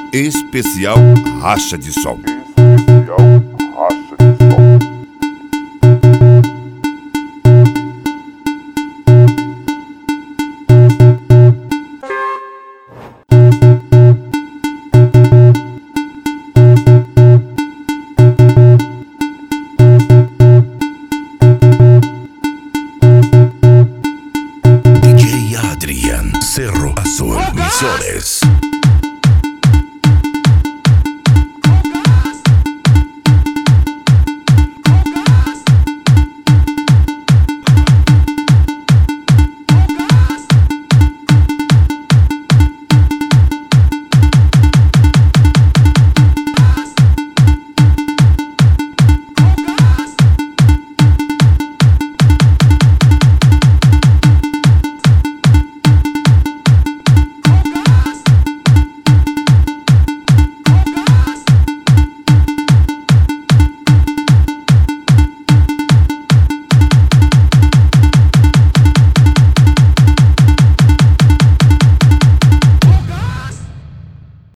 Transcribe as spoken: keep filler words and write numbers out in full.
Especial Racha de Sol. Especial Racha de Sol. D J Adrian, Cerro Azul, Misiones.